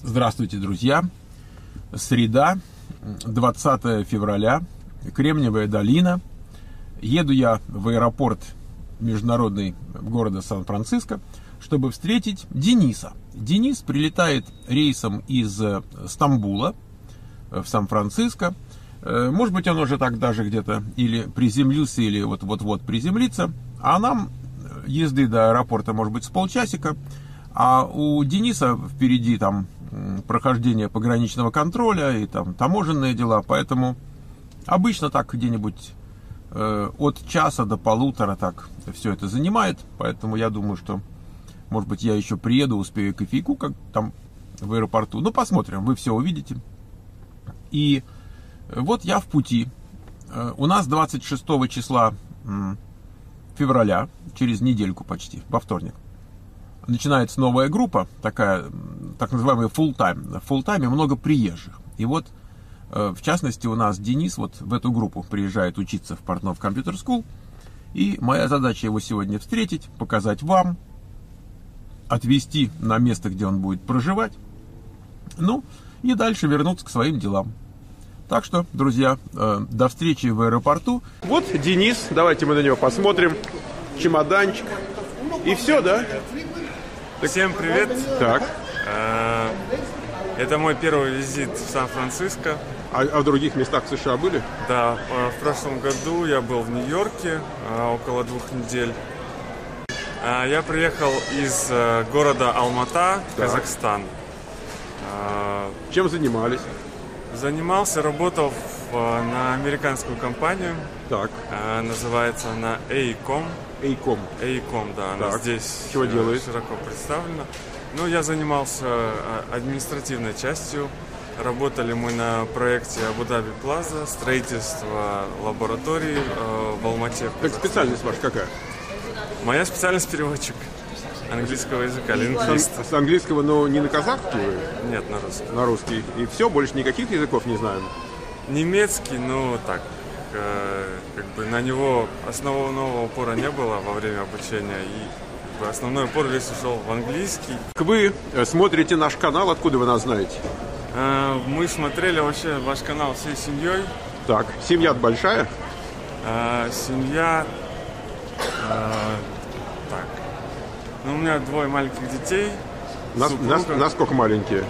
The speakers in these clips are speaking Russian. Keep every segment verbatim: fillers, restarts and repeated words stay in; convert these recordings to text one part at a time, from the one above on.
Здравствуйте, друзья! Среда, двадцатое февраля, Кремниевая долина. Еду я в аэропорт международный города Сан-Франциско, чтобы встретить Дениса. Денис прилетает рейсом из Стамбула в Сан-Франциско. Может быть, он уже так даже где-то или приземлился, или вот-вот-вот приземлится. А нам езды до аэропорта может быть с полчасика. А у Дениса впереди там прохождение пограничного контроля и там таможенные дела. Поэтому обычно так где-нибудь э, от часа до полутора так все это занимает. Поэтому я думаю, что, может быть, я еще приеду, успею кофейку, как там в аэропорту. Ну, посмотрим, вы все увидите. И вот я в пути. У нас двадцать шестого числа февраля, через недельку почти, во вторник, начинается новая группа, такая, так называемая full-time. В full-time много приезжих. И вот, в частности, у нас Денис вот в эту группу приезжает учиться в Портнов Computer School. И моя задача его сегодня встретить, показать вам, отвезти на место, где он будет проживать. Ну, и дальше вернуться к своим делам. Так что, друзья, до встречи в аэропорту. Вот Денис, давайте мы на него посмотрим. Чемоданчик. И все, да? Всем привет! Так. Это мой первый визит в Сан-Франциско. А, а в других местах США были? Да, в прошлом году я был в Нью-Йорке около двух недель. Я приехал из города Алмата, так. Казахстан. Чем занимались? Занимался, работал в, на американскую компанию. Так. Называется она Эйком. Эйком. Эйком, да, она так. здесь Чего делает? Широко представлена. Ну, я занимался административной частью. Работали мы на проекте Абу-Даби Плаза, строительство лаборатории э, в Алмате. Так специальность ваша какая? Моя специальность переводчик английского языка, лингвист. С, с английского, но не на казахский? Нет, на русский. На русский. И все, больше никаких языков не знаем? Немецкий, ну так, э, как бы на него основного упора не было во время обучения. И как бы, основной упор весь ушел в английский. Вы смотрите наш канал, откуда вы нас знаете? Э, мы смотрели вообще ваш канал всей семьей. Так, семья большая? Э, семья... Э, так... Ну, у меня двое маленьких детей. Нас, нас, насколько маленькие?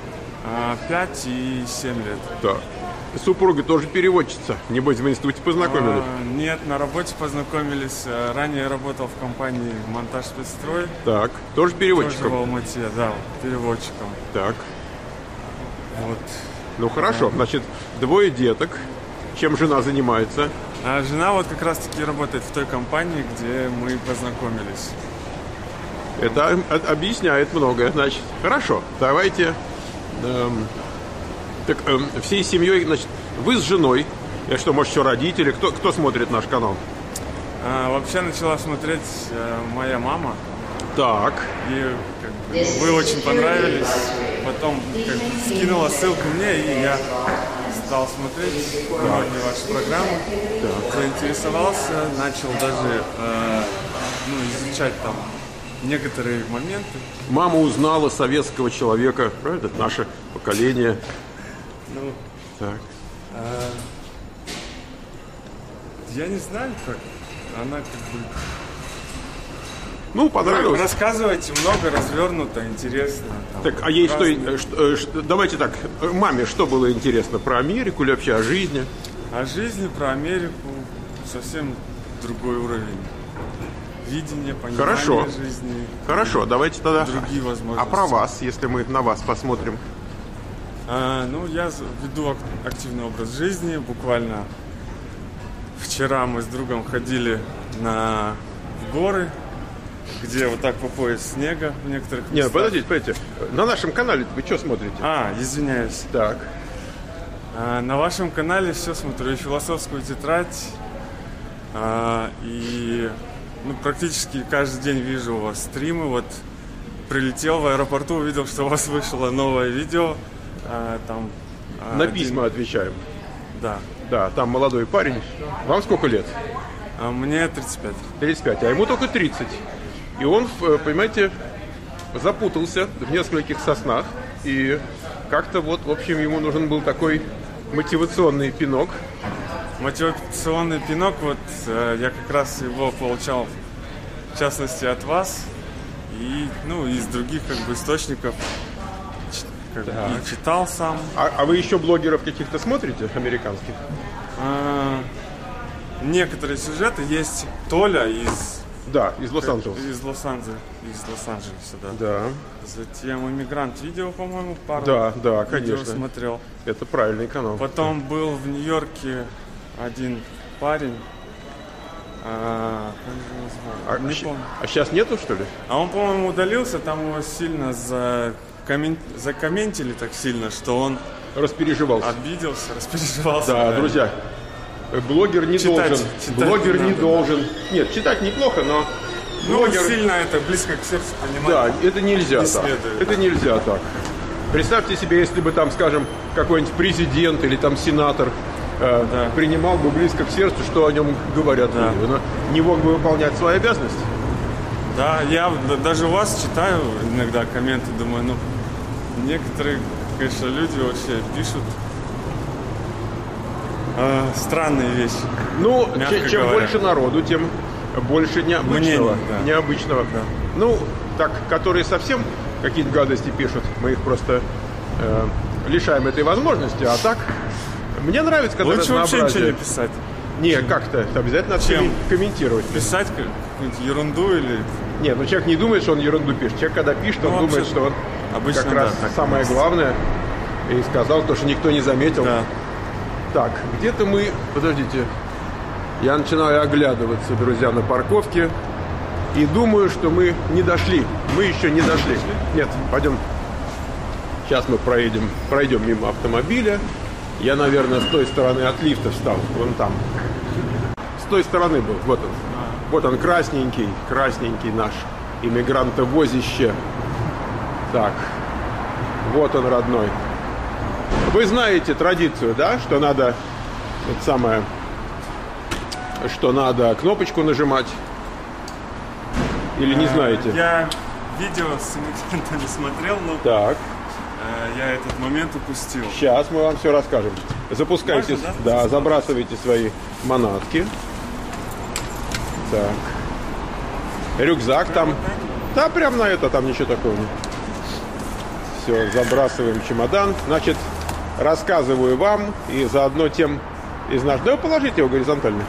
Пять и семь лет. Да. Супруга тоже переводчица. Небось, в институте познакомились? А, нет, на работе познакомились. Ранее я работал в компании «Монтаж спецстрой». Так, тоже переводчиком? Тоже в Алмате, да, переводчиком. Так. Вот. Ну, хорошо. Значит, двое деток. Чем жена занимается? А жена вот как раз-таки работает в той компании, где мы познакомились. Это объясняет многое, значит. Хорошо, давайте. Эм, так, эм, всей семьей, значит, вы с женой. Я что, может, еще родители? Кто, кто смотрит наш канал? А, вообще начала смотреть э, моя мама. Так. И как бы, вы очень понравились. Потом как бы, скинула ссылку мне, и я стал смотреть многие ваши программы. Так. Заинтересовался, начал даже э, ну, изучать там некоторые моменты. Мама узнала советского человека, правда? Это наше поколение. Ну, так. А, я не знаю, как. Она как бы... Ну, понравилось. Рассказывайте много, развернуто, интересно. Там, так, а ей разные... что, что... Давайте так. Маме что было интересно? Про Америку или вообще о жизни? О жизни, про Америку. Совсем другой уровень. Видение, понимание Хорошо. жизни. Хорошо, давайте тогда. Другие возможности. А про вас, если мы на вас посмотрим? А, ну, я веду активный образ жизни. Буквально вчера мы с другом ходили на в горы, где вот так по пояс снега в некоторых местах. Нет, подождите, подождите. На нашем канале вы что смотрите? А, извиняюсь. Так. А, на вашем канале все смотрю. И философскую тетрадь, а, и... Ну, практически каждый день вижу у вас стримы. Вот прилетел в аэропорту, увидел, что у вас вышло новое видео. А, там, На один... письма отвечаем. Да. Да, там молодой парень. Вам сколько лет? А мне тридцать пять. тридцать пять, а ему только тридцать. И он, понимаете, запутался в нескольких соснах. И как-то вот, в общем, ему нужен был такой мотивационный пинок. Мотивационный пинок, вот э, я как раз его получал, в частности, от вас и, ну, из других как бы источников. Как бы, и читал сам. А, а вы еще блогеров каких-то смотрите, американских? А, некоторые сюжеты есть. Толя из... Да, из Лос-Анджелеса. Из Лос-Анджелеса, из Лос-Анджелеса, да. Да. Затем «Иммигрант» видео, по-моему, пару да, да, видео конечно. смотрел. Это правильный канал. Потом был в Нью-Йорке один парень. А, а, не щ- помню. а сейчас нету, что ли? А он, по-моему, удалился, там его сильно за... Коммен... закомментили так сильно, что он распереживался. Обиделся, распереживался. Да, да. друзья, блогер не читать, должен. Читать блогер не, не надо, должен. Да. Нет, читать неплохо, но ну, блогер... сильно это близко к сердцу понимать. Да, это нельзя не так. Следует. Это нельзя так. Представьте себе, если бы там, скажем, какой-нибудь президент или там сенатор э, да. принимал бы близко к сердцу, что о нем говорят да. люди. Он не мог бы выполнять свои обязанности. Да, я даже у вас читаю иногда комменты, думаю, ну, некоторые, конечно, люди вообще пишут э, странные вещи. Ну, ч- чем говоря. больше народу, тем больше необычного. Мнение, да. Необычного. Да. Ну, так, которые совсем какие-то гадости пишут, мы их просто э, лишаем этой возможности. А так, мне нравится, когда лучше вообще разнообразие. ничего не писать. Не, как-то, обязательно надо Чем? комментировать. Писать какую-нибудь ерунду или... Нет, ну человек не думает, что он ерунду пишет. Человек, когда пишет, ну, он вообще, думает, что он обычно, как раз да, так самое главное. И сказал то, что никто не заметил. Да. Так, где-то мы... Подождите. Я начинаю оглядываться, друзья, на парковке. И думаю, что мы не дошли. Мы еще не дошли. Нет, пойдем. Сейчас мы проедем, пройдем мимо автомобиля. Я, наверное, с той стороны от лифта встал. Вон там. С той стороны был. Вот он. Вот он, красненький. Красненький наш иммигрантовозище. Так. Вот он, родной. Вы знаете традицию, да? Что надо... Это самое... Что надо кнопочку нажимать. Или не знаете? Я видео с иммигрантами смотрел, но Так. я этот момент упустил. Сейчас мы вам все расскажем. Запускайте, Можно, да? да, забрасывайте свои манатки. Так. Рюкзак Прямо там. Да, прям на это, там ничего такого нет. Все, забрасываем чемодан. Значит, рассказываю вам и заодно тем из наших... Да, положите его горизонтально.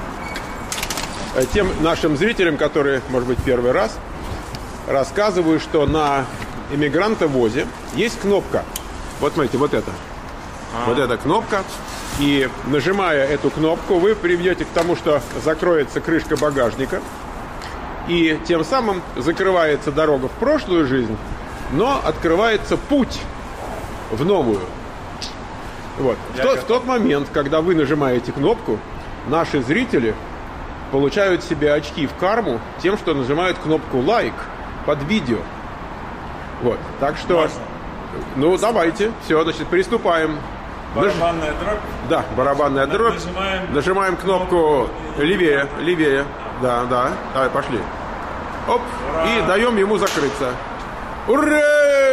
Тем нашим зрителям, которые, может быть, первый раз, рассказываю, что на иммигрантовозе есть кнопка. Вот смотрите, вот это. А-а-а. Вот эта кнопка. И нажимая эту кнопку, вы приведете к тому, что закроется крышка багажника. И тем самым закрывается дорога в прошлую жизнь, но открывается путь в новую. Вот. В, тот, в тот момент, когда вы нажимаете кнопку, наши зрители получают себе очки в карму тем, что нажимают кнопку лайк под видео. Вот. Так что, можно. Ну, давайте. Все, значит, приступаем. Барабанная дробь. Да, барабанная дробь. Нажимаем, Нажимаем кнопку левее, левее. Да, да. Давай, пошли. Оп. Ура! И даем ему закрыться. Ура!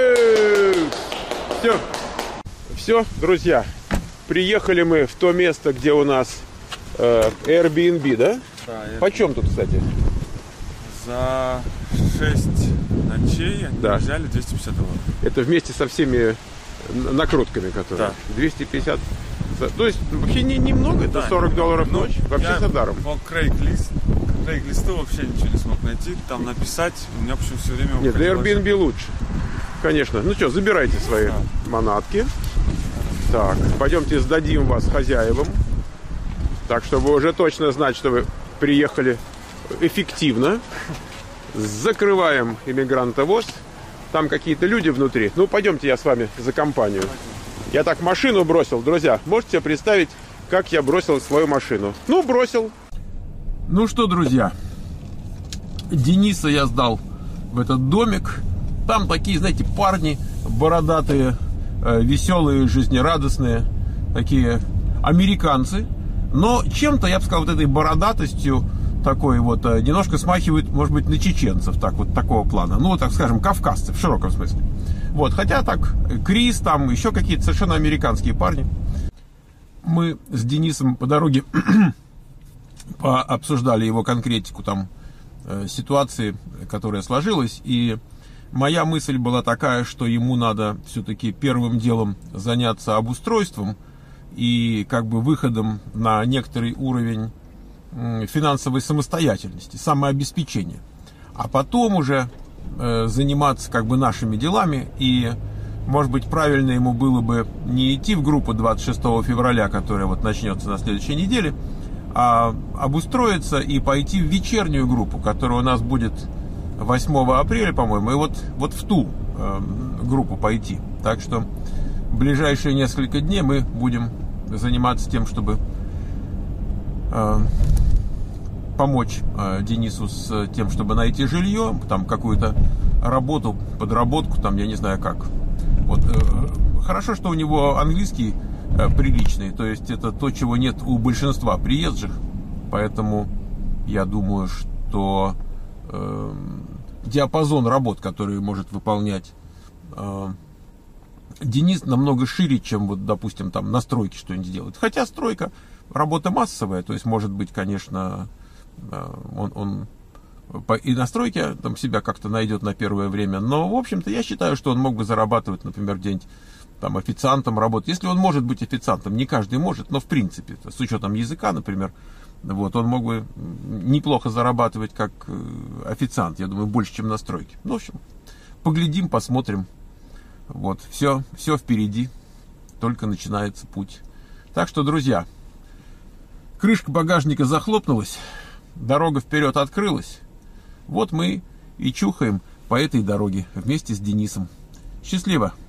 Все. Все, друзья. Приехали мы в то место, где у нас э, Airbnb, да? Да, Почем тут, кстати? За шесть ночей они Да. взяли двести пятьдесят долларов. Это вместе со всеми накрутками, которые. Да. двести пятьдесят. То есть вообще не, немного, это Да, сорок долларов в ну, ночь. Вообще я за даром. по Craigslist, Craigslist вообще ничего не смог найти. Там написать, у меня почему все время... Нет, для уходило Airbnb лучше. Конечно. Ну что, забирайте свои Да. манатки. Так, пойдемте сдадим вас хозяевам. Так, чтобы уже точно знать, что вы приехали эффективно. Закрываем иммигрантовоз. Там какие-то люди внутри. Ну, пойдемте, я с вами за компанию. Я так машину бросил. Друзья, можете себе представить, как я бросил свою машину? Ну, бросил. Ну что, друзья, Дениса я сдал в этот домик. Там такие, знаете, парни бородатые, веселые, жизнерадостные, такие американцы. Но чем-то, я бы сказал, вот этой бородатостью такой вот немножко смахивает, может быть, на чеченцев, так вот, такого плана. Ну, так скажем, кавказцев в широком смысле. Вот, хотя так, Крис, там еще какие-то совершенно американские парни. Мы с Денисом по дороге обсуждали его конкретику там ситуации, которая сложилась, и моя мысль была такая, что ему надо все-таки первым делом заняться обустройством и как бы выходом на некоторый уровень финансовой самостоятельности, самообеспечения, а потом уже э, заниматься как бы нашими делами. И, может быть, правильно ему было бы не идти в группу двадцать шестого февраля, которая вот начнется на следующей неделе, а обустроиться и пойти в вечернюю группу, которая у нас будет восьмого апреля, по-моему, и вот, вот в ту э, группу пойти. Так что в ближайшие несколько дней мы будем заниматься тем, чтобы э, помочь э, Денису с тем, чтобы найти жилье, там какую-то работу, подработку, там я не знаю как. Вот, э, хорошо, что у него английский э, приличный, то есть это то, чего нет у большинства приезжих, поэтому я думаю, что э, диапазон работ, которые может выполнять э, Денис, намного шире, чем вот, допустим, там на стройке что-нибудь делать. Хотя стройка работа массовая, то есть может быть, конечно, Он, он и на стройке там себя как-то найдет на первое время. Но, в общем-то, я считаю, что он мог бы зарабатывать, например, где-нибудь там официантом работать. Если он может быть официантом, не каждый может, но в принципе, с учетом языка, например, вот, он мог бы неплохо зарабатывать как официант, я думаю, больше, чем на стройке. Ну, в общем, поглядим, посмотрим. Вот, все, все впереди, только начинается путь. Так что, друзья, крышка багажника захлопнулась. Дорога вперед открылась. Вот мы и чухаем по этой дороге вместе с Денисом. Счастливо!